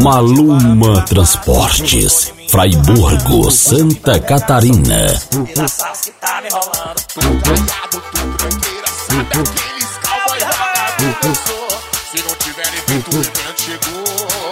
Maluma Transportes, Fraiburgo, Santa Catarina. E na salsa que tá me enrolando, tudo caiado, tudo tranqueira, sabe aqueles cowboy vagabundo que eu sou. Se não tiverem feito o evento, chegou.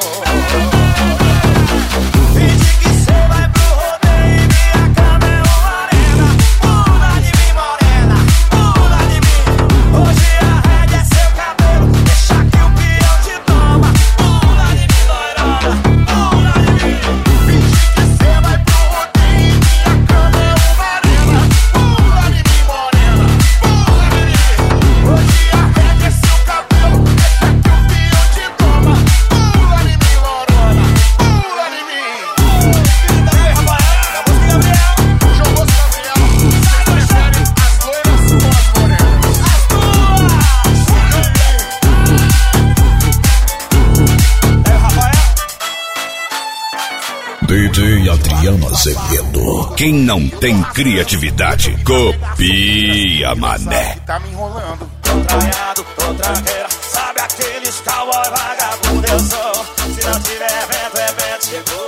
Finge que cê vai pro rodeio e minha cama é uma arena. Pula de mim, morena, pula de mim. Hoje a rédea é seu cabelo, deixa que o peão te toma. Pula de mim, loirona, pula de mim. Finge que cê vai pro rodeio e minha cama é uma arena. Pula de mim, morena, pula de mim. Hoje a rédea é seu cabelo, deixa que o peão te toma. Pula de mim, loirona, pula de mim. DJ Adriano Azevedo. Quem não tem criatividade, copia, mané. Tá me enrolando. Tô traiado, tô tranqueira. Sabe aqueles cowboy vagabundo eu sou. Se não tiver evento, evento chegou.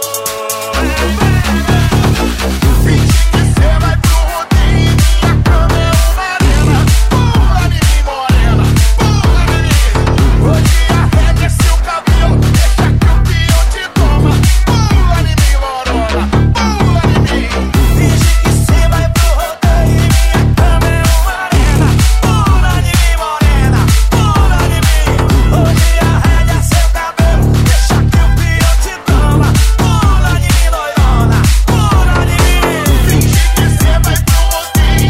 Finge que cê vai pro rodeio e minha cama é uma arena. Pula de mim, morena, pula de mim. Hoje a rédea é seu cabelo, deixa que o peão te toma. Pula de mim, morona, pula de mim. Finge que cê vai pro rodeio e minha cama é uma arena. Pula de mim, morena, pula de mim. Hoje a rédea é seu cabelo, deixa que o peão te toma. Pula de mim, loirona, pula de mim. Finge que cê vai pro rodeio.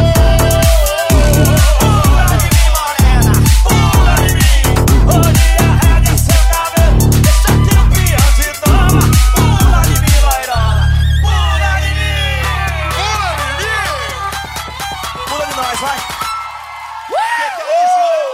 Pula de mim, morena, pula de mim. Hoje a rédea é seu cabelo, deixa que o peão te toma. Pula de mim, loirona, pula de mim. Pula de mim. Pula de nós, vai. Que é isso?